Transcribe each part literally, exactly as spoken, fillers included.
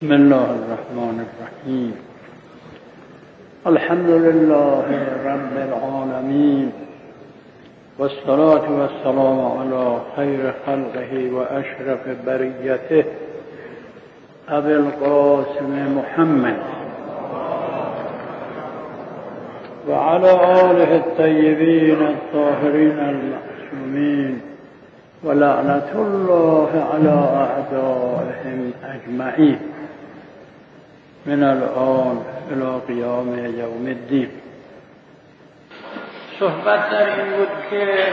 بسم الله الرحمن الرحیم. الحمد لله رب العالمین والصلاة والسلام علی خیر خلقه و اشرف بریته ابی القاسم محمد و علی آله الطیبین الطاهرین المعصومین و لعنت الله علی اعدائهم اجمعین من الان الى قیام یوم الدین. صحبت در این بود که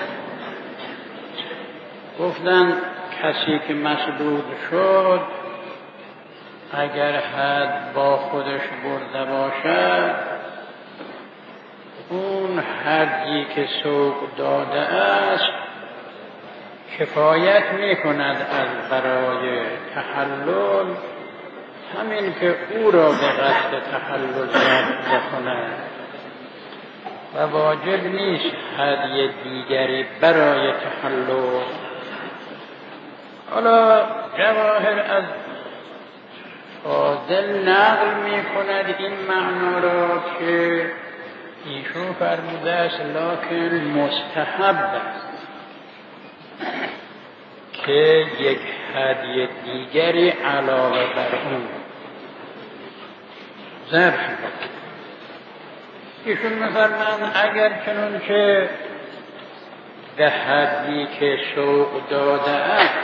گفتن کسی که مسدود شد اگر حد با خودش برده باشد، اون حدی که سوق داده است کفایت می کند از برای تحلل، همین که او را به قصد تحلل بکند و واجب نیست هدی دیگری برای تحلل. حالا جواهر از فاضل نقل می کند این معنا را که ایشون فرموده است لکن مستحب است که یک هدیه دیگری علاوه بر اون ذبح بکند. ایشون می‌فرمایند اگر چنون که به حدی که سوق داده است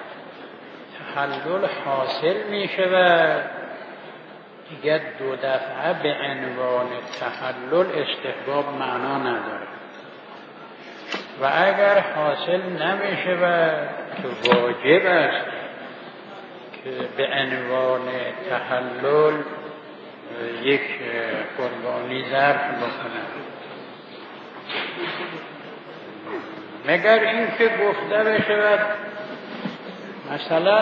تحلل حاصل می‌شود، دیگر دو دفعه به عنوان تحلل استحباب معنا ندارد. و اگر حاصل نمی‌شود که واجب است که به عنوان تحلل یک قربانی ذبح بکنند، مگر اینکه گفته بشود مثلا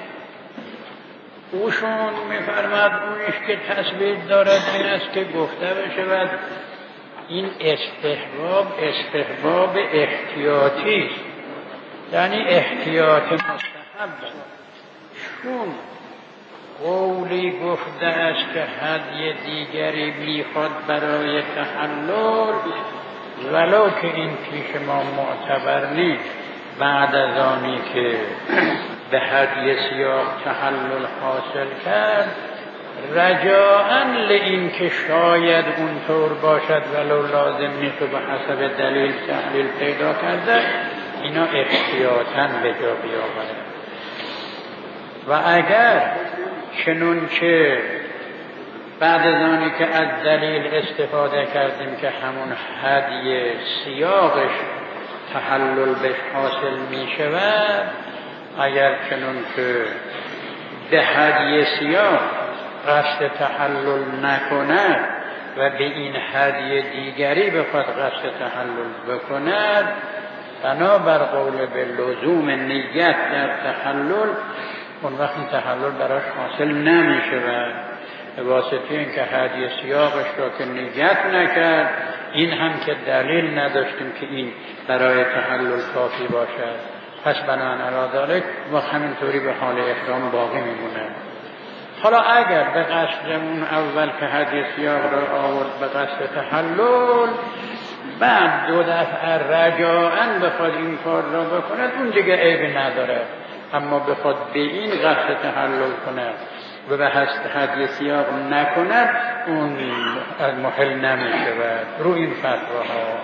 اوشون می‌فرماد اونیش که تثبیت دارد این است که گفته بشود این استحباب استحباب احتیاطی است، یعنی احتیاط مستحب. چون قولی گفته است که هدیه دیگری میخواد برای تحلل، ولو که این پیش ما معتبر نیست، بعد از آنی که به هدیه سیاه تحلل حاصل کرد، رجاءً لئین که شاید اونطور باشد ولو لازم نیست و به حسب دلیل تحلیل پیدا کرده، اینا احتیاطاً به جا بیاورد. و اگر چنون که بعد از آنی که از دلیل استفاده کردیم که همون هدیه سیاقش تحلل بهش حاصل می شود، اگر چنون که به هدیه سیاق قصد تحلل نکند و به این هدیه دیگری بخواد قصد تحلل بکند، بنابر قول به لزوم نیت در تحلل، اون وقت تحلل براش حاصل نمی شود به واسطه این که هدیه سیاقش را که نیت نکرد، این هم که دلیل نداشتیم که این برای تحلل کافی باشد، پس بناهن علی ذلک و همینطوری به حال احرام باقی میمونه. حالا اگر به قصد اون اول که هدیه سیاق را آورد به قصد تحلل، بعد دو دفعه رجاءً بخواد این کار را بکند، اون دیگه عیبی نداره. اما بخواد به این قصد تحلل کند و به هدیه سیاق نکند، اون محل نمی شود. رو این فتواها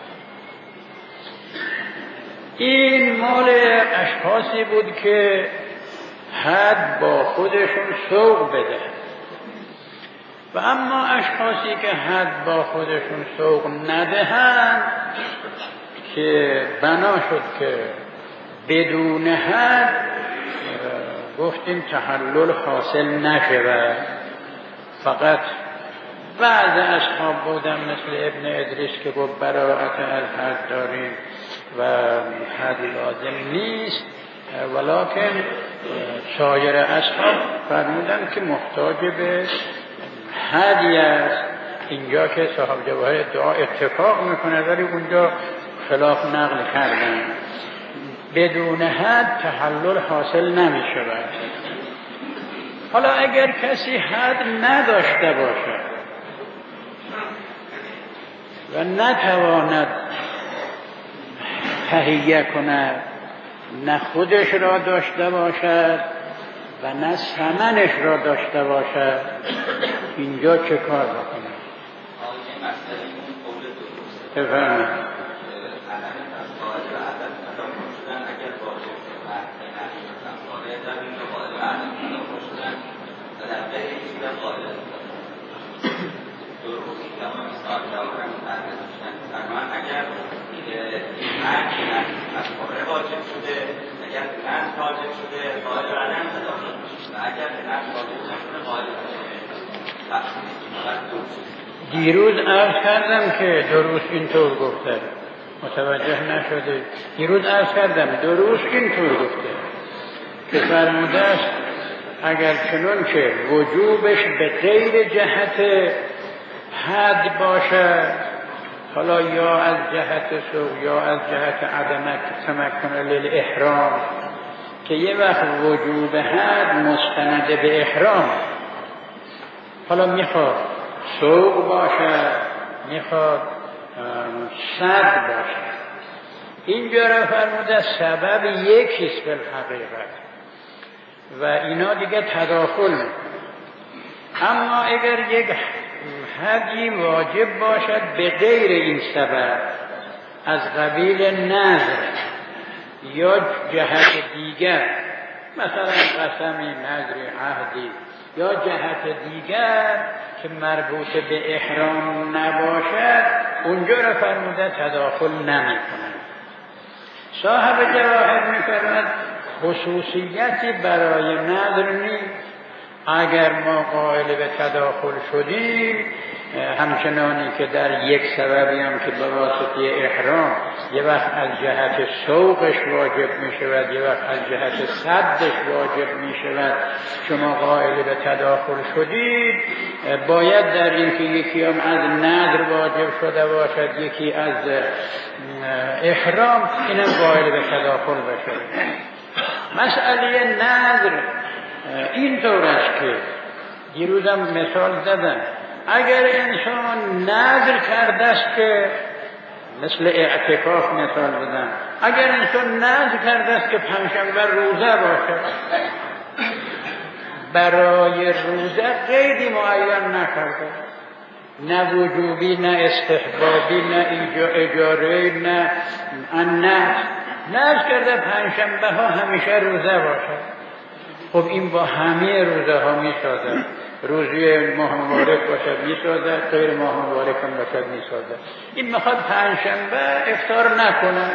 این مال اشخاصی بود که حد با خودشون سوق بده، و اما اشخاصی که حد با خودشون سوق ندهند که بنا شد که بدون حد گفتیم تحلل حاصل نشود، فقط بعض اصحاب بودن مثل ابن ادریس که گفت براءت از حد داریم و حد لازم نیست، ولکن سایر اصحاب فرمودن که محتاج به حدی است. اینجا که صاحب جواهر ادعا اتفاق میکنه، ولی اونجا خلاف نقل کردن. بدون حد تحلل حاصل نمی شود. حالا اگر کسی حد نداشته باشد و نتواند تهیه کند، نه خودش را داشته باشد و نه ثمنش را داشته باشد، اینجا چه کار بکنه؟ بفرمایید. دیروز عرض کردم که دروس اینطور گفته، متوجه نشده. دیروز عرض کردم دروس اینطور گفته که فرموده است اگر چنون که وجوبش به غیر جهت حد باشد، حالا یا از جهت سو یا از جهت عدم تمکن للاحرام، که یه وقت وجوب حد مستند به احرام، حالا میخواد سوق باشد، میخواد صد باشد، اینجا را فرموده سبب یکیست به الحقیقت و اینا دیگه تداخل میکنه. اما اگر یک حدی واجب باشد به غیر این سبب، از قبیل نذر یا جهت دیگر، مثلا قسمی، نذری، عهدی یا جهت دیگر که مربوط به احرام نباشد، اونجا را فرموده تداخل نمی کنند. صاحب جواهر می فرماید خصوصیتی برای نذر نیست. اگر ما قائل به تداخل شدیم، همچنانی که در یک سببی هم که به واسطه احرام یه وقت از جهت سوقش واجب می شود، یه وقت از جهت صدش واجب می شود، شما قائل به تداخل شدید، باید در این که یکی هم از نذر واجب شده باشد، یکی از احرام، اینم قائل به تداخل باشد. مسئله نذر این طور است که دیروزم مثال زدم، اگر انسان نذر کرده است که مثل اعتکاف مثال زدم، اگر انسان نذر کرده است که پنجشنبه روزه باشد، برای روزه قیدی معین نکرده، نه وجوبی، نه استحبابی، نه اجاره، نه نه نذر کرده پنجشنبه ها همیشه روزه باشد. خب این با همه روزه ها می سازد، روزی ماه مبارک باشد می سازد، غیر ماه مبارک هم باشد می سازد. این میخواد پنجشنبه افطار نکنه،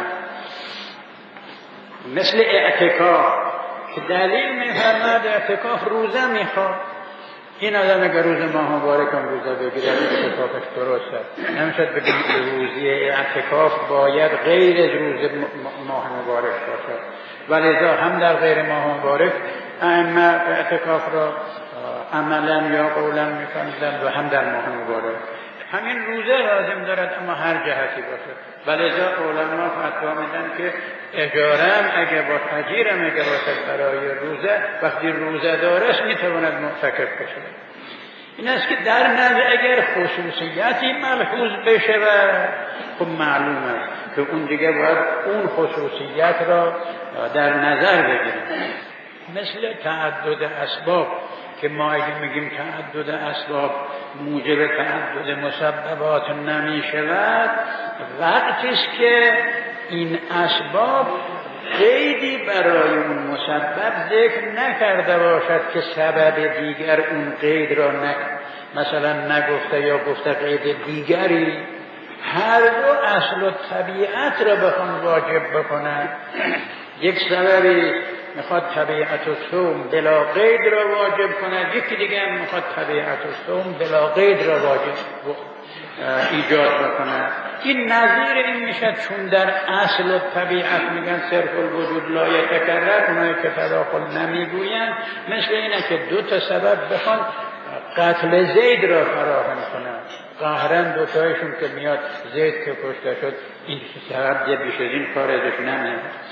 مثل اعتکاف که دلیل می فرماید اعتکاف روزه میخواد. این آدم اگر روز ماه مبارک هم روزه بگیره اعتکافش درست است. نمیشد بگیم روزی اعتکاف باید غیر از روز ماه مبارک باشد، ولذا هم در غیر ماه مبارک ائمه اعتکاف را عملا یا قولا می‌کنند و هم در ماه مبارک. همین روزه لازم دارد اما هر جهتی باشد، ولذا علما فتوا میدن که اجاره هم اگه با تاجیر هم اگه باشد برای روزه، وقتی روزه دارست میتواند معتکف بشه. این است که در نظر اگر خصوصیتی ملحوظ بشه و خب معلوم است که اون دیگه باید اون خصوصیت را در نظر بگیریم. مثل تعدد اسباب که ما اگه میگیم تعدد اسباب موجب تعدد مسببات نمی شود، وقتی است که این اسباب قیدی برای اون مسبب ذکر نکرده باشد که سبب دیگر اون قید را نک مثلا نگفته یا گفته قید دیگری، هر دو اصل و طبیعت را بخوان واجب بکنن. یک سببی میخواد طبیعت و صوم بلا قید را واجب کند، یکی دیگه هم میخواد طبیعت و صوم بلا قید را واجب ایجاد بکند. این نظیر این میشد چون در اصل و طبیعت میگن صرف الوجود لا یتکرر، اونایی که تداخل نمیگوین، مثل اینه که دو تا سبب بخوان قتل زید را فراهم کنند، قهرن دوتایشون که میاد زید که کشته شد، این سبب یه بیش از این کار ازش نمیاد.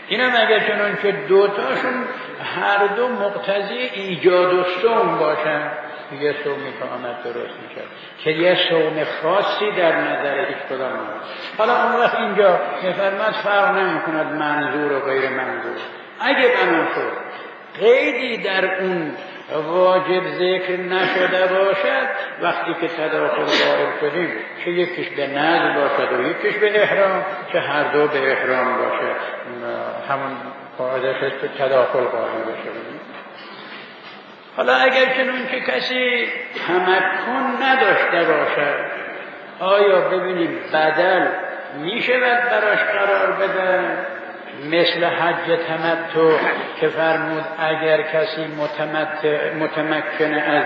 اینم اگر چنان که دوتاشون هر دو مقتضی ایجاد و صوم باشن، یه صومی که آمد درست میشه که یه صوم خاصی در نظر هیچ کدام نیست. حالا اون وقت اینجا میفرماد فرق نمیکند منظور و غیر منظور. اگه بنا شد قیدی در اون واجب ذکر نشده باشد، وقتی که تداخل قائل شدیم چه یکیش به نذر باشد و یکیش به احرام، چه هر دو به احرام باشد، همون قاعدش به تداخل قائل بشه. حالا اگر چنون که کسی تمکن نداشته باشد، آیا ببینیم بدل میشود براش قرار بدن؟ مثل حج تمتع که فرمود اگر کسی متمتع متمکن از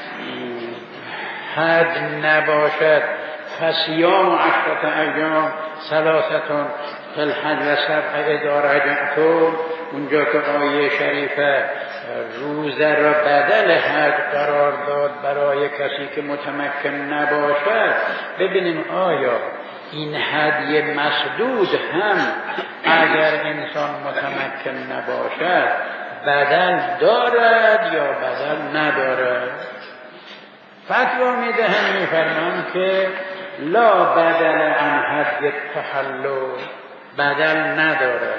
حج نباشد فصیام عشرة ایام ثلاثة فی الحج و سبع اذا رجعتم، اونجا که آیه شریفه روزه را بدل حج قرار داد برای کسی که متمکن نباشد، ببینیم آیا این هدی مسدود هم اگر انسان متمکن نباشد بدل دارد یا بدل ندارد؟ فتوا میدهند میفرمایند که لا بدل عن هدی التحلل، بدل ندارد.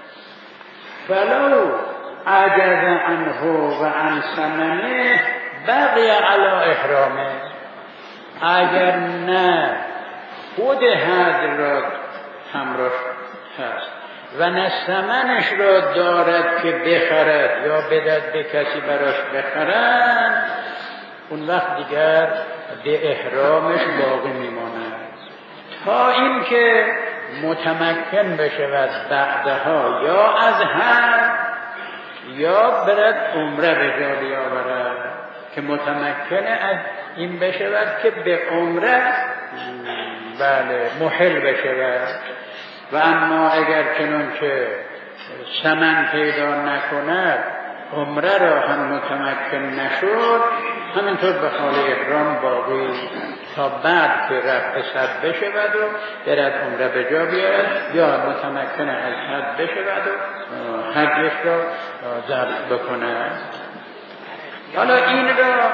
فلو عجز عنه و عن ثمنه بقی علی احرامه، اگر نه خود هدی را همراهش هست و نه ثمنش را دارد که بخرد یا بدهد به کسی براش بخرد، اون وقت دیگر به احرامش باقی میماند تا اینکه متمکن بشود بعدها یا از حج یا برد عمره به جا بیاورد، که متمکن از این بشود که به عمره بله محل بشود. و اما اگر چنان که ثمن پیدا نکند عمره را هم متمکن نشد، همینطور به حال احرام باقی تا بعد که رفع صد بشود و برد عمره به جا بیارد یا متمکن از حج بشود و حجش را ضبط بکند. حالا این را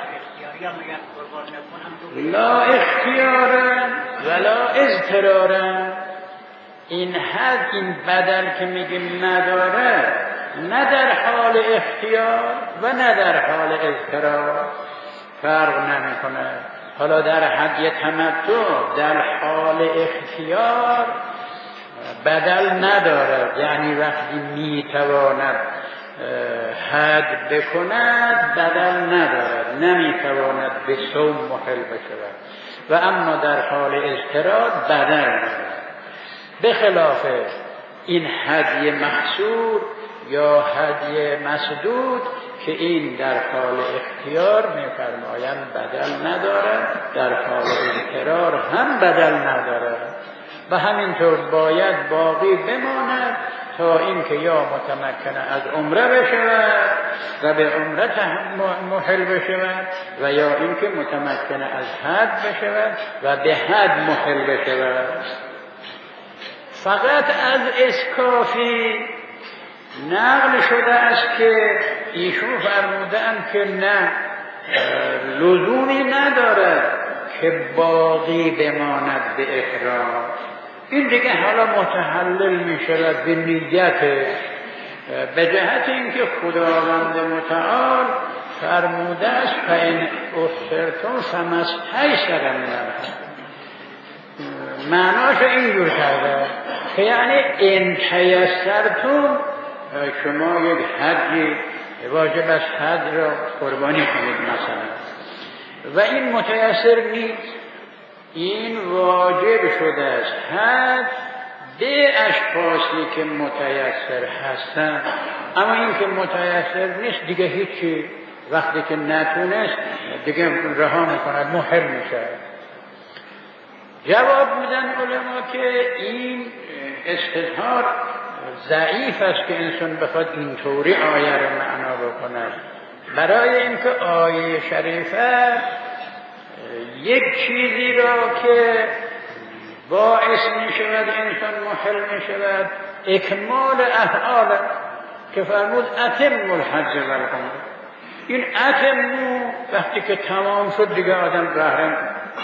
لا اختیارا ولا اضطرارا، این حد این بدل که میگیم نداره، نه در حال اختیار و نه در حال اضطرار فرق نمیکنه. حالا در حد تمتع در حال اختیار بدل نداره، یعنی وقتی میتواند حد بکند بدل ندارد، نمیتواند به صوم محل بشود. و اما در حال اضطرار بدل ندارد. به خلاف این هدی محصور یا هدی مسدود که این در حال اختیار میفرمایند بدل ندارد، در حال اضطرار هم بدل ندارد و همینطور باید باقی بماند تا اینکه یا متمکن از عمره بشود و به عمره محل بشود و یا اینکه متمکن از حج بشود و به حج محل بشود. فقط از اسکافی نقل شده است که ایشون فرمودند که نه، لزومی ندارد که باقی بماند به احرام. این دیگه حالا متحلل می شود به نیتش، به جهت اینکه خداوند متعال فرموده است فإن احصرتم فما استیسر من الهدی. معناش اینجور کرده که یعنی ان تیسرتم، شما یک حجی واجب است حج را قربانی کنید مثلا و این متیسر نیست، این واجب شده است حج به اشخاصی که متیسر هستند، اما این که متیسر نیست دیگه هیچی، وقتی که نتونست دیگه رها میکند، محل میشه. جواب میدن علما که این استظهار ضعیف است که انسان بخواد اینطوری آیه رو معنا بکند، برای اینکه آیه شریفه یک چیزی را که باعث می شود انسان محل می شود اکمال افعال که فرمود اتم الحج والعمره. این اتمو وقتی که تمام شد دیگه آدم بهره.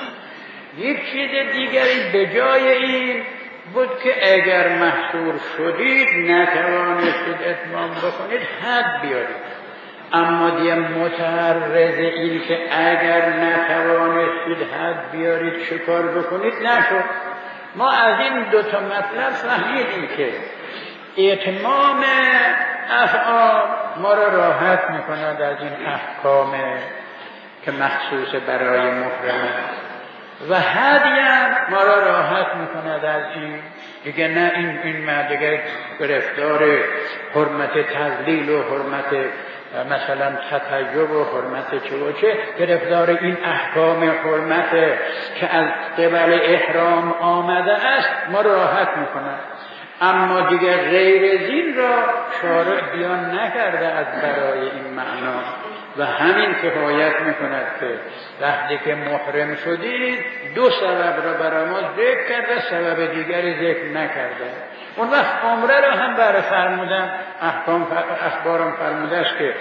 یک چیز دیگری به جای این بود که اگر محصور شدید نتوانستید اتمام بکنید حد بیارید. اما دیگه متعرض این که اگر نتوانستید حد بیارید چه کار بکنید نشد. ما از این دو تا مطلب فهمیدیم که اتمام افعال ما را راحت میکند از این احکام که مخصوص برای محرم است و هدیم ما را راحت میکند از این دیگه نه این این مردگه گرفتار حرمت تذلیل و حرمت مثلا تطیب و حرمت چه و چه گرفتار این احکام حرمت که از قبل احرام آمده است ما راحت میکند. اما دیگه غیر زین را شارع بیان نکرده از برای این معنا و همین کفایت میکند که وقتی که محرم شدید دو سبب را برای ما ذکر کرده، سبب دیگری ذکر نکرده. اون وقت عمره را هم برای فرمودن احکام اخبارم فرموده است که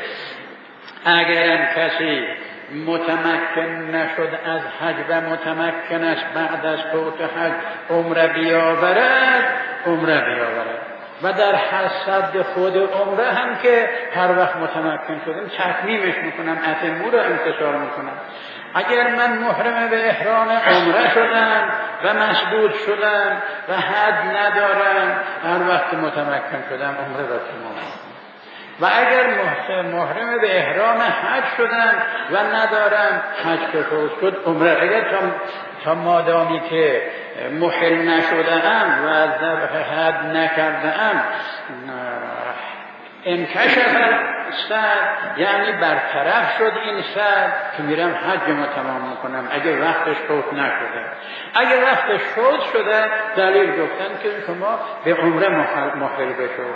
اگرم کسی متمکن نشد از حج و متمکن است بعد از فوت حج عمره بیاورد عمره بیاورد و در هر صد خود عمره هم که هر وقت متمکن شدم تکمیلش میکنم، اتمو را امتثال میکنم. اگر من محرم به احرام عمره شدم و مسدود شدم و حد ندارم هر وقت متمکن شدم عمره را تمام. و اگر محرم به احرام حج شدم و ندارم حج که فوت شد عمره. اگر تا, تا مادامی که محل نشده ام و از ذبح حد نکرده ام انکشف سد یعنی برطرف شد این سد که میرم حج ما تمام میکنم اگر وقتش فوت نشده. اگر وقتش فوت شده دلیل گفتن که شما به عمره محل بشو.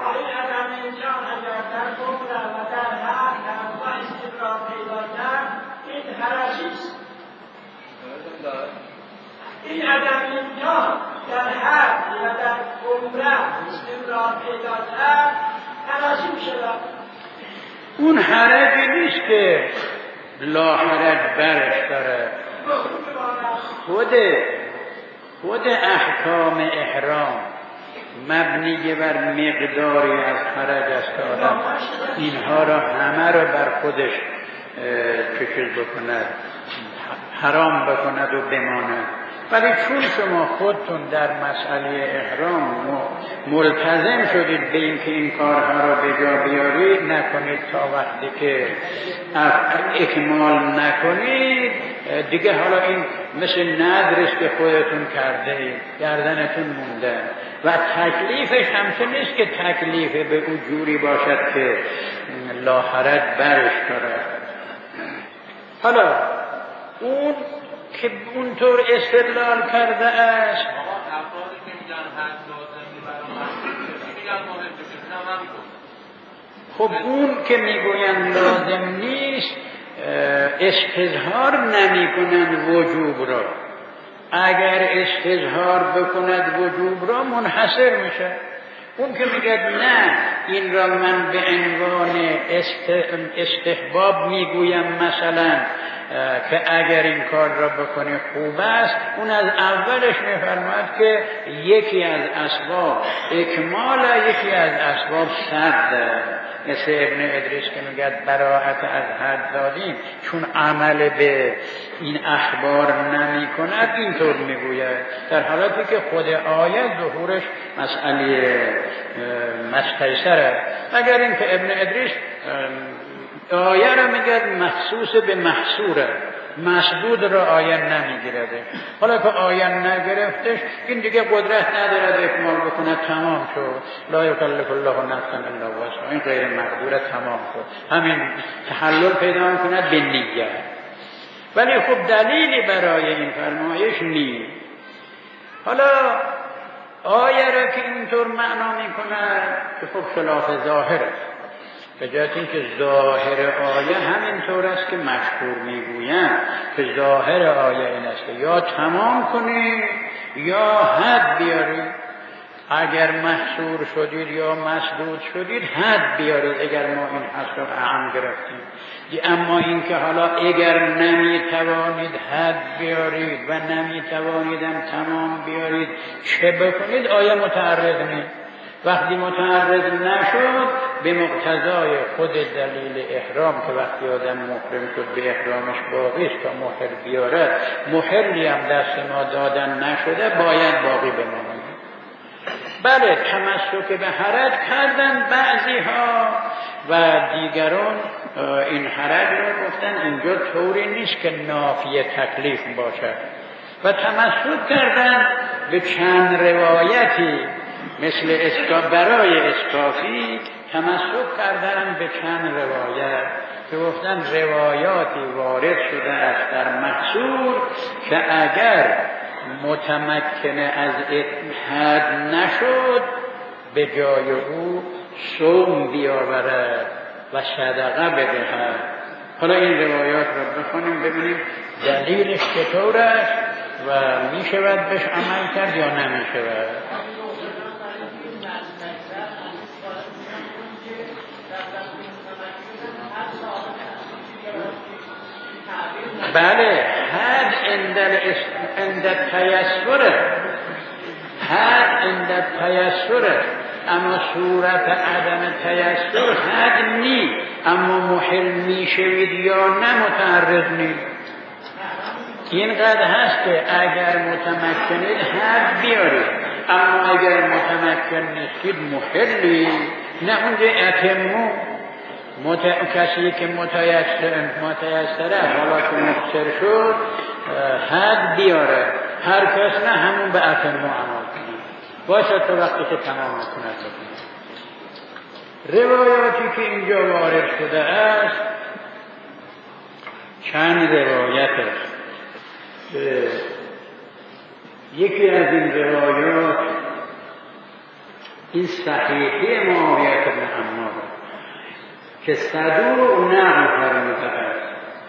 این عدم امکان در حد و در عمره استمرار پیدا کرد حراجی میشه. اون حرجی نیست که لا حرج برش داره. خود خود احکام احرام مبنی بر مقداری از حرج است که آدم اینها را همه را بر خودش چیز بکند، حرام بکند و بماند. ولی چون شما خودتون در مسئله احرام ملتزم شدید به این که این کارها را به جا بیارید نکنید تا وقتی که اکمال نکنید دیگه حالا این مثل ندرست که خودتون کرده اید گردنتون مونده و تکلیفش همچه نیست که تکلیف به اون جوری باشد که لا حرج برش دارد. حالا اون که اونطور استدلال کرده است خب اون که میگویند لازم نیست استظهار نمی کنند وجوب را. اگر استظهار بکند وجوب را منحصر میشه. اون که میگه نه این را من به عنوان استحباب میگویم مثلا که اگر این کار را بکنی خوب است، اون از اولش میفرماید که یکی از اسباب اکمال یکی از اسباب سد. مثل ابن ادریس که میگه براءت از حد دادیم چون عمل به این اخبار نمی کند اینطور میگوید، در حالاتی که خود آیت ظهورش مسئله مستیسره. اگر این که ابن ادریس آیه را میگه مخصوص به محصوره، مسدود را آیه نمیگیرده. حالا که آیه نگرفتش این دیگه قدرت نداره اکمال بکنه، تمام شد. لا یکلف الله نفسا الا وسعها، این غیر مقدوره، تمام شد. همین تحلل پیدا میکنه به نیت. ولی خب دلیلی برای این فرمایش نیست. حالا آیه را که اینطور معنا میکنه که خب خلاف ظاهره، به جهت اینکه ظاهر آیه همینطور است که مشهور میگویند که ظاهر آیه این است که یا تمام کنی یا حد بیاری. اگر محصور شدید یا مسدود شدید حد بیارید اگر ما این حد رو اهم گرفتیم. اما اینکه حالا اگر نمیتوانید حد بیارید و نمیتوانیدم تمام بیارید چه بکنید؟ آیا متعرض نیست؟ وقتی متعرض نشد به مقتضای خود دلیل احرام که وقتی آدم محرم شد به احرامش باقی است تا محل بیارد، محلی هم دست ما دادن نشده باید باقی بماند. بله تمسک به حرج کردن بعضی ها و دیگران این حرج رو گفتن اینجا طوری نیست که نافی تکلیف باشد و تمسک کردن به چند روایتی مثل اسکا برای اسکافی تمسک کردن به چند روایت که گفتن روایاتی وارد شده است در محصول که اگر متمکن از حد نشد به جای او صوم بیاورد و صدقه بدهد. حالا این روایات رو بخونیم ببینیم دلیلش چطور است و می شود بهش عمل کرد یا نمی شود. بله حد عند التیسر، حد عند التیسر، اما صورت عدم تیسر حد نی، اما محل می شوید یا نه متعرض نی. اینقدر هست که اگر متمکنید حد بیارید، اما اگر متمکن نیستید محلی نه اونجا اتمو. مت... کسی که متیسر متیسره حالا که مقصر شد حد بیاره، هر کس نه همون به اتمو عمل کنه باشه تا وقتی که تمام میکنه. روایاتی که اینجا وارد شده است چند روایت است. یکی از این روایات این صحیحه معاویه بن عمار که صدور نقل فرموده است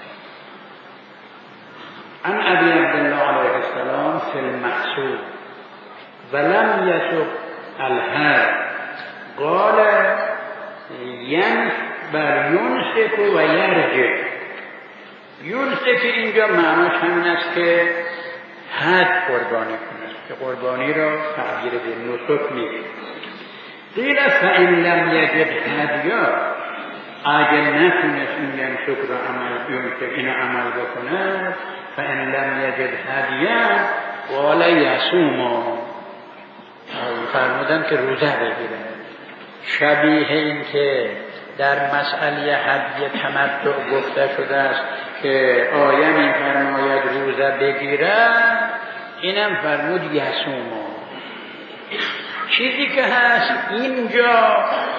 عن ابی عبدالله علیه السلام فی المحصول ولم یسق الحد قال ینف بر ینسک و یرجع. ینسک اینجا معناش همین است که حد قربانی کند که قربانی را تعبیر به نسک نیست. قیل فإن لم یجد هدیا، اگر نتونست این ینسک را عمل ینسک این عمل بکند فإن لم یجد هدیا قال یصوم، فرمودن که روزه بگیرن. شبیه این که در مسئله هدی تمتع گفته شده است که آیه می فرماید روزه بگیرن، اینم فرمود یصوم. چیزی که هست اینجا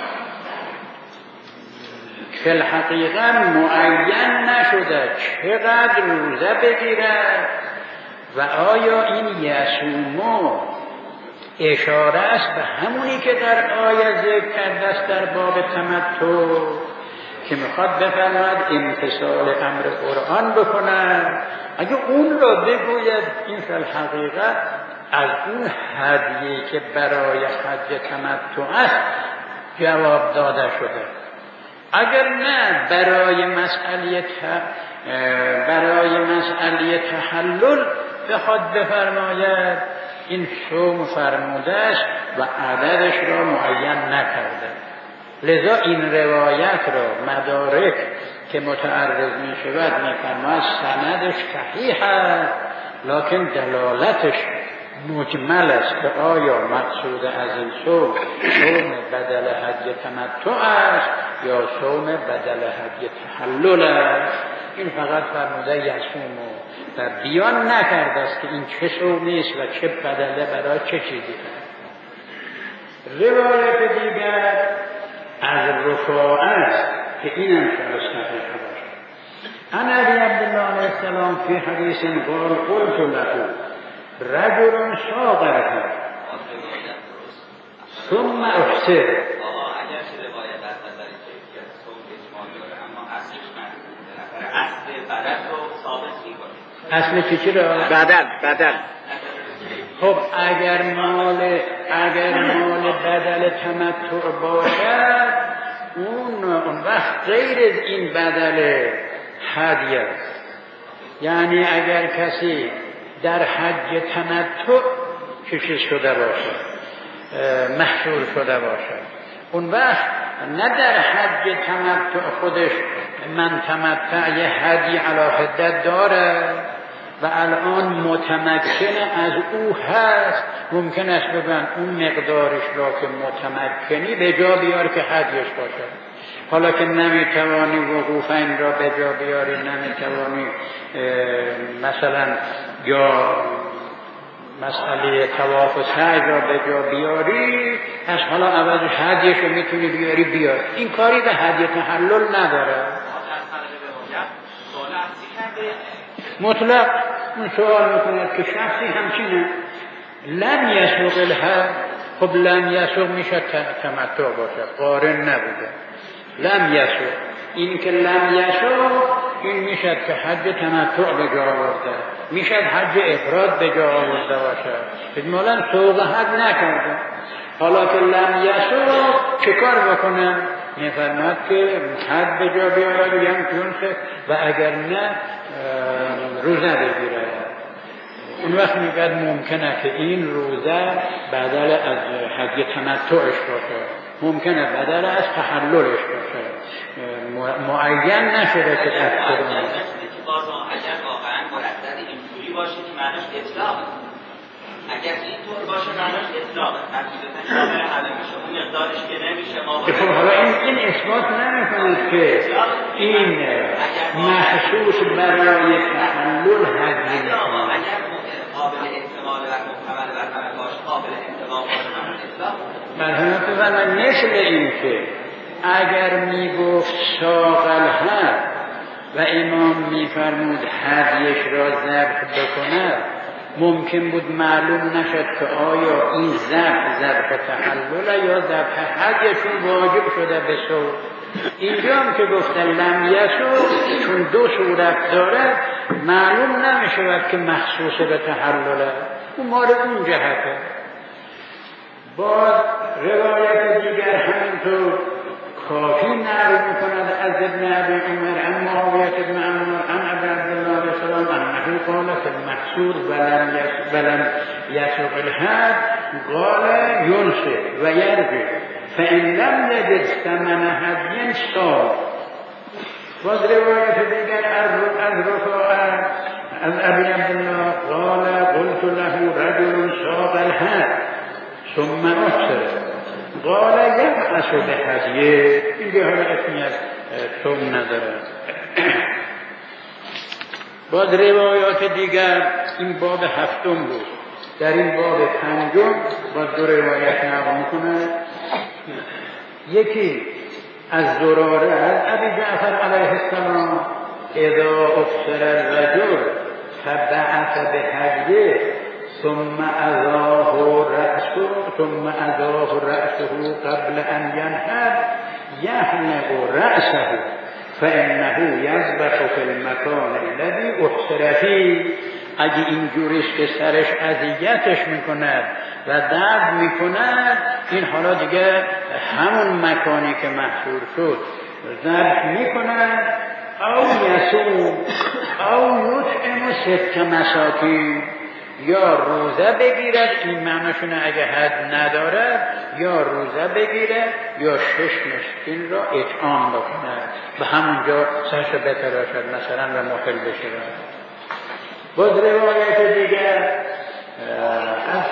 فی الحقیقه معین نشده چقدر روزه بگیرد و آیا این یصوم اشاره است به همونی که در آیه ذکر کرده است در باب تمتع که میخواد بفرماید امتثال امر قرآن بکنند. اگه اون را بگوید این فی الحقیقه از اون هدیه‌ای که برای حج تمتع است جواب داده شده. اگر نه برای مسئله برای مسئله تحلل بخواد بفرماید این صوم فرموده است و عددش را معین نکرده. لذا این روایت را مدارک که متعرض می شود می فرماید سندش صحیح است لکن دلالتش مجمل است که آیا مقصود از این صوم صوم بدل حج تمتع است یا صوم بدل حج تحلل است. این فقط فرموده یصوم و بیان نکرده است که این چه صومی است و چه بدله برای چه چیزی است. روایت دیگر از رفاعه است که این هم شایسته باشد. عن ابی عبدالله علیه السلام فی حدیث قال قلت له رجل ساغر ثم افسر. اصل چی چی را؟ بدل بدل. خب اگر مال اگر مال بدل تمتع باشد اون اون وقت غیر از این بدل هدیه است. یعنی اگر کسی در حج تمتع چیز شده باشد، محصول شده باشد، اون وقت نه در حج تمتع خودش من تمتع یه هدی علی حدت داره و الان متمکن از او هست، ممکن است بگن اون مقدارش را که متمکنی به جا بیار که هدیش باشه. حالا که نمیتوانی وقوف این را به جا بیاری، نمیتوانی مثلا یا مسئله طواف و سعی را به جا بیاری، پس حالا عوض هدیش رو میتونی بیاری بیار. این کاری به هدیه تحلل نداره. مطلق اون سوال میکند که شخصی همچینه لم یسوق الحج، خب لم یسوق میشه تمتع باشه، قارن نبوده. لم یسوق، این که لم یسوق این میشه که حج تمتع به جا آورده، میشه حج افراد به جا آورده باشه، اجمالا سوق حج نکرده. حالا که لم یسوق چه کار بکنه؟ میفرماد که حد به جا بیارد و یم جنسه و اگر نه روزه بگیره. اون وقت میگد ممکنه که این روزه بدل از حج تمتعش باشه، ممکنه بدل از تحللش باشه، معین نشده که در کدوم. اگر واقعا مرتب اینجوری باشه که معناش اطلاق، اگر این طور باشه معناش اطلاق، نتیجه شامل همه میشه، اون مقدارش که نمیشه ما خب حالا این این اثبات نمی‌کند که این محسوس برای تحلل حجی اما اگر قابل احتمال و محتمل و همه باشه، قابل انتقام باشه معناش اطلاق. مرحمت فرمان مثل این که اگر میگفت ساق الحج و امام میفرمود هدیش را ذبح بکند، ممکن بود معلوم نشد که آیا این ذبح ذبح تحلل یا ذبح حجشون واجب شده به سوق. اینجا هم که گفتن لم یسوق چون دو صورت داره معلوم نمیشود که مخصوص به تحلله، اون مال اون جهته. باز روایت دیگر همینطور کافی نقل میکند از ابن ابی عمر عن معاویه بن عمرو عن ابی عبدالله علیه السلام انه قال فی المحصور ولم یسوق الحج قال ینصف و یرجع فان لم یجد ثمن هدی صام. باز روایت دیگر از رفاعه از ابی عبدالله قال قلت له رجل ساق الحج ثم احسر قال یبعث به هدیه. اینجا حالا اسمی از ثم نداره. باز روایات دیگر این باب هفتم بود. در این باب پنجم باز دو روایت نقل میکنه. یکی از زراره از ابی جعفر علیه السلام اذا افسر الرجل فبعث به هدیه ثم اذاه رأسه ثم اذاه رأسه قبل ان ينحر يحلق رأسه فانه يذبح في المكان الذي احسر فيه. اگه اینجوریست که سرش اذیتش میکند و درد میکند، این حالا دیگه همون مکانی که محصور شد ذبح میکند. او یصوم او یطعم ست مساکین، یا روزه بگیرد، این معناشونه اگه حد ندارد، یا روزه بگیرد یا شش مسکین را اطعام بکند و همونجا سرش بتراشد مثلا و مخل بشود. باز روایت دیگر از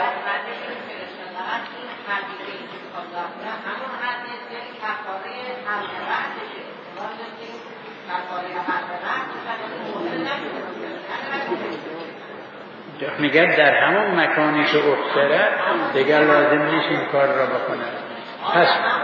میگه در همون مکانی که افتره دیگر لازم نیست این کار را بکنه. پس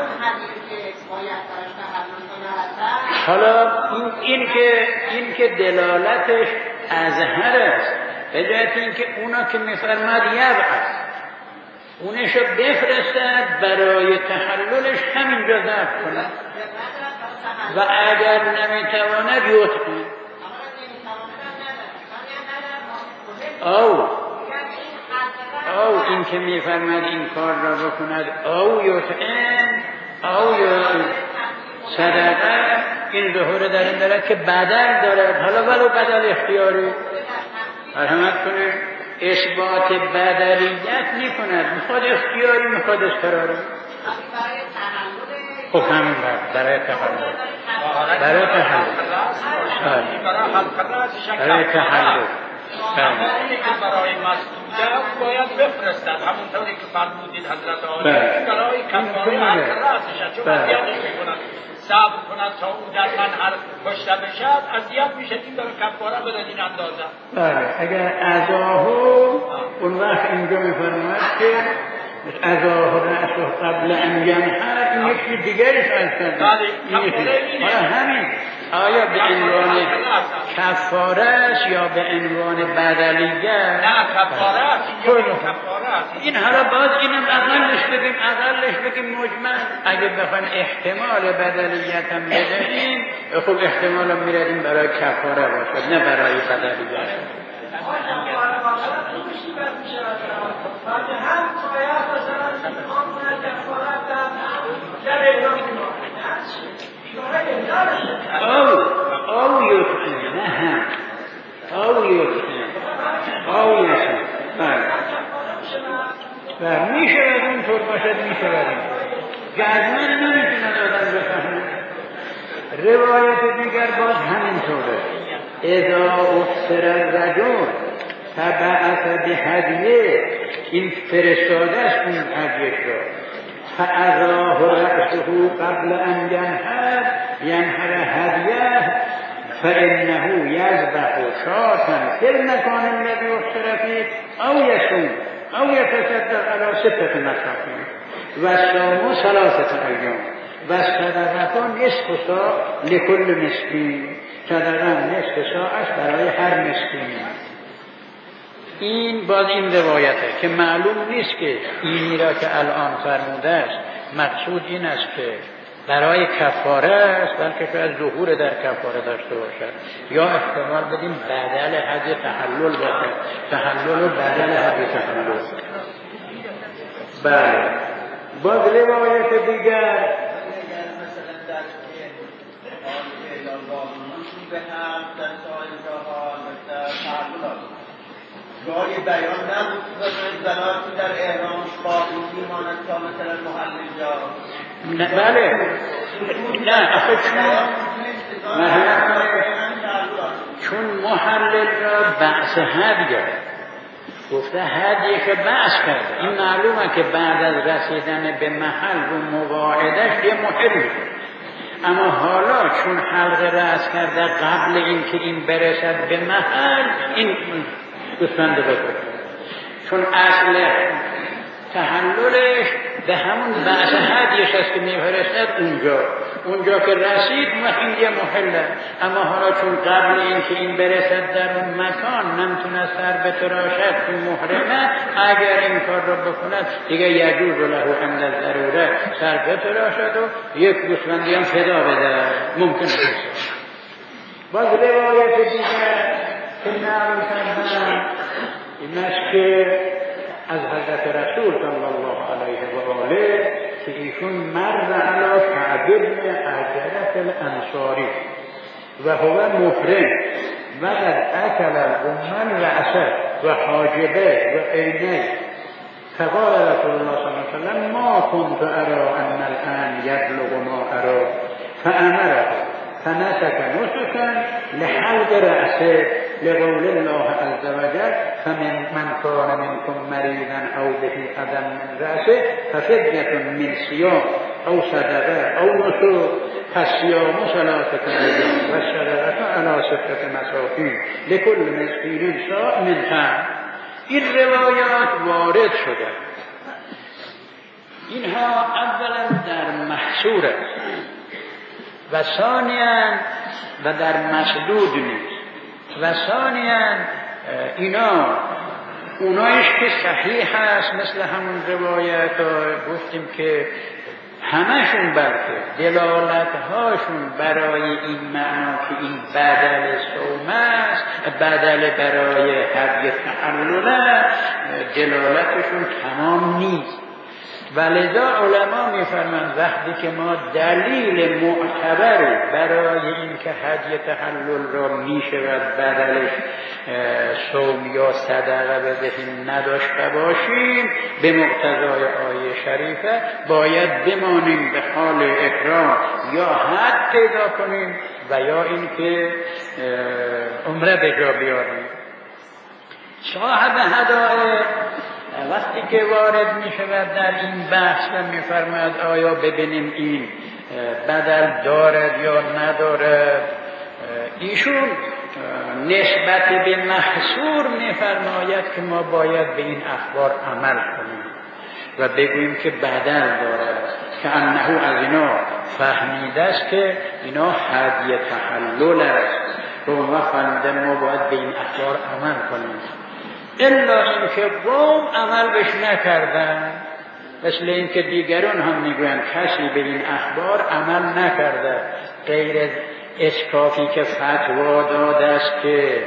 حالا این, این که این که دلالتش اظهر است، به جهت این که اونا که میفرماد یبعث اونشو بفرستد برای تحللش همینجا ذبح کنه و اگر نمیتواند یطعم او او این که میفرماد این کار را بکند او یطعم او صدقه، این ظهور در این دارد که بدل دارد، حالا ولو بدل اختیاری. مرحمت کنه اثبات بدلیت میکند، میخواد اختیاری میخواد اضطراری. خب همین برای تحلل برای تحلل برای تحلل برای مسئولیت باید بفرستد، همونطوری که فرمودید حضرت عالی برای کفاره هر رأسش، چون اذیتش میکنند، صبر کند تا او در منحر کشته بشد، اذیت میشه، این برای کفاره بدن این اندازه. بله، اگر ازاهو اون وقت اینجا میفرماید که ازاه رأسه قبل ان ینحر، این یکی دیگرش هستند. حالا همین آیا به عنوان کفاره است یا به عنوان بدلیه؟ نه کفاره است، این حالا باز اینم اقلش بگیم اقلش بگیم مجمل. اگه بخوایم احتمال بدلیت هم بدهیم، خب احتمال هم میردیم برای کفاره باشد نه برای بدلیت. او او یطعم، نه هم او یطعم او یطعم. بله و میشود اونطور باشد، میشود گزمن نمیتونه دادن بفهمه. روایت دیگر باز همینطوره. اذا افسر الرجل فبعث بهدیه، این فرستاده است اون هدیه را، فأذاه رأسه قبل ان ینحر ینحر هدیه فإنه یذبح شاة فی المکان الذی افسر فیه او یصوم او یتصدق علی ستة مساکین و صوم ثلاثة ایام و صدقه نصف صاع لکل مسکین، صدقه نصف ساعش برای هر مسکین. این باز این روایته که معلوم نیست که اینی را که الان فرموده است مقصود این است که برای کفاره است، بلکه شاید ظهور در کفاره داشته باشد، یا احتمال بدیم بدل حد تحلل باشد، تحلل و بدل حد تحلل. بله باز روایت دیگر جای بیان نبود که زناتی در احرامش باقی ماند تا مثلا محل جا. نه بله نه اخه چون محلل را بحث هدیه گفته، هدیه که بحث کرده، این معلومه که بعد از رسیدن به محل و مواعدش یه محل، اما حالا چون حلق رأس کرده قبل اینکه این برسد به محل، این گوسفند بکنه، چون اصل تحللش به همون بحث هدیش است که میفرستد اونجا اونجا که رسید این یه محله، اما حالا چون قبل این که این برسد در اون مکان نمیتونه سر بتراشد تو محرمه، اگر این کار را بکند دیگه یجوز له عند الضروره سر بتراشد و یک گوسفندی هم فدا بده، ممکن است. باز روایت دیگر که نقل کردن این است که از حضرت رسول صلی الله علیه و آله که ایشون مر علی کعب بن عجلة الانصاری و هو محرم و قد اکل الام رأسه و حاجبه و عینه، فقال رسول الله صلی الله علیه و سلم ما كنت ارى ان الان یبلغ ما ارى فامره فنسك نسكا لحلق رأسه لقول الله عز وجل فمن من كان منكم مريضا او به اذى من رأسه ففدية من صيام او صدقه او نسك فالصيام ثلاثة ايام والصدقه على ستة مساكين لكل مسكين صاع من طعام. این روایات وارد شده، اینها اولا در محصور است و ثانیاً و در مسدود نیست و ثانیاً اینا اونایش که صحیح هست مثل همون روایت گفتیم که همشون بلکه دلالت هاشون برای این معنا که این بدل صوم است بدل برای هدیه تحلل دلالتشون تمام نیست. ولذا علما میفرمند وقتی که ما دلیل معتبری برای اینکه هدیه تحلل را میشود بدلش صوم یا صدقه بدهیم نداشته باشیم، به مقتضای آیه شریفه باید بمانیم به حال احرام یا حج پیدا کنیم و یا اینکه عمره به جا بیاریم. صاحب هدایق وقتی که وارد می شود در این بحث و می فرماید آیا ببینیم این بدل دارد یا ندارد، ایشون نسبت به محصور می فرماید که ما باید به این اخبار عمل کنیم و بگوییم که بدل دارد، که انه از اینا فهمیده است که اینا هدیه تحلل است و ما فهمیده ما باید به این اخبار عمل کنیم. الا اینکه قوم عمل بهش نکردن، مثل اینکه دیگران هم میگویند کسی به این اخبار عمل نکرده، غیر اسکافی که فتوا داده است که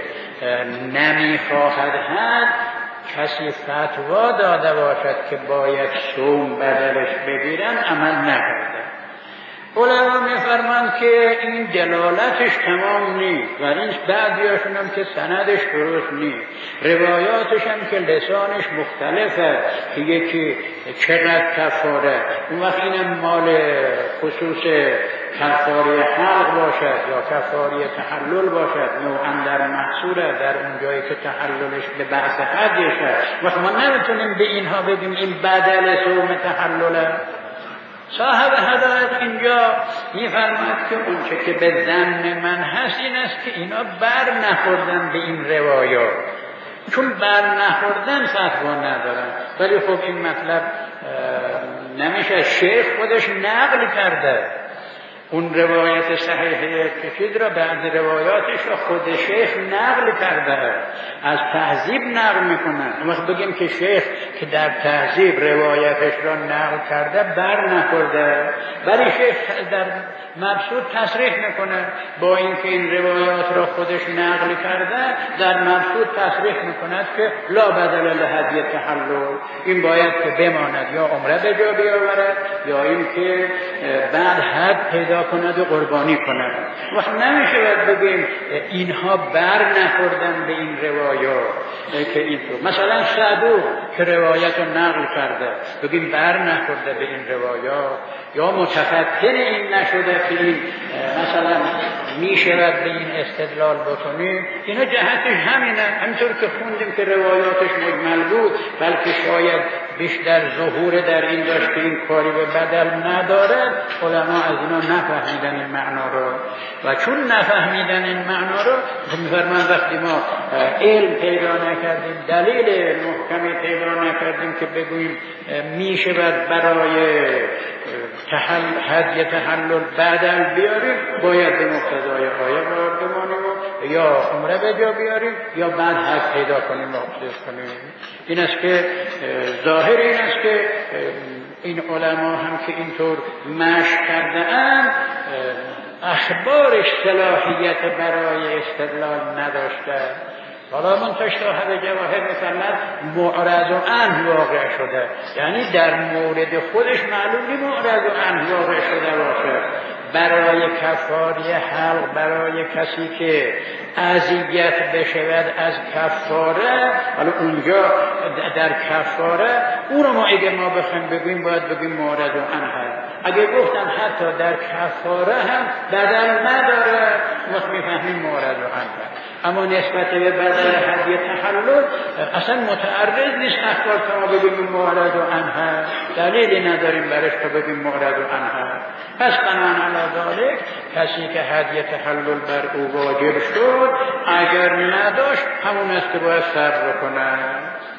نمیخواهد حد، کسی فتوا داده باشد که باید صوم بدلش بگیرن عمل نکرده. علما میفرمند که این دلالتش تمام نیست و این بعضیاشون هم که سندش درست نیست، روایاتش هم که لسانش مختلفه که یکی چقدر کفاره، اون وقت اینم مال خصوص کفاره حلق باشد یا کفاره تحلل باشد، نوعا در محصوره در اون جایی که تحللش به بحث حدیش هست. وقت ما نمیتونیم به اینها بگیم این بدل صوم تحلله. صاحب هدایت اینجا میفرماید که اونچه که به ذهن من هست این است که اینا بر نخوردن به این روایات، چون بر نخوردن فتوا ندارن. ولی خب این مطلب نمیشه، شیخ خودش نقل کرده اون روایت صحیحه کشید را، بعد روایاتش را خود شیخ نقل کرده، از تهذیب نقل میکنن. وقت بگیم که شیخ که در تهذیب روایتش را نقل کرده بر نخورده، ولی شیخ در مبسوط تصریح میکنه با اینکه این روایات را خودش نقل کرده، در مبسوط تصریح میکند که لا بدل لهدیه تحلل، این باید که بماند یا عمره به جا بیاورد یا اینکه بعد حد پیدا کند و قربانی کند. وقت نمیشه بگیم اینها بر نخوردن به این روایات که اینطور، مثلا صدوق که روایت رو نقل کرده بگیم بر نخورده به این روایات، یا متفکر این نشده که این مثلا میشود به این استدلال بکنیم. اینا جهتش همینه، همینطور که خوندیم که روایاتش مجمل بود، بلکه شاید بیشتر ظهور در این داشت که این کاری به بدل ندارد. علما از اینا نفهمیدن این معنا رو، و چون نفهمیدن این معنا رو میفرمان وقتی ما علم پیدا نکردیم، دلیل محکمی پیدا نکردیم که بگوییم میشود برای تحل هدیه تحلل بدل بیاریم، باید به مقتضای آیه وارد بمانیم و یا عمره به جا بیاریم یا بعد حج پیدا کنیم و عمره کنیم. این است که ظاهر این است که این علما هم که اینطور مشق کرده اند، اخبارش صلاحیت برای استدلال نداشته. حالا منتش صاحب جواهر میفرماید معرض عنه واقع شده، یعنی در مورد خودش معلومی معرض عنه واقع شده باشه. برای کفاره حلق، برای کسی که اذیت بشود از کفاره، حالا اونجا در کفاره اون رو ما اگه ما بخوایم بگویم باید بگویم معرض عنه. اگه گفتم حتی در کفاره هم بدل نداره، وقت میفهمیم معرض عنه. اما نسبت به بدل هدیه تحلل اصلا متعرض نیست اخبار که ما بگیم معرض عنه، دلیلی نداریم برش که بگیم معرض عنه. پس بنان علی ذالک کسی که هدیه تحلل بر او واجب شد اگر نداشت همون است که باید صبر کنه.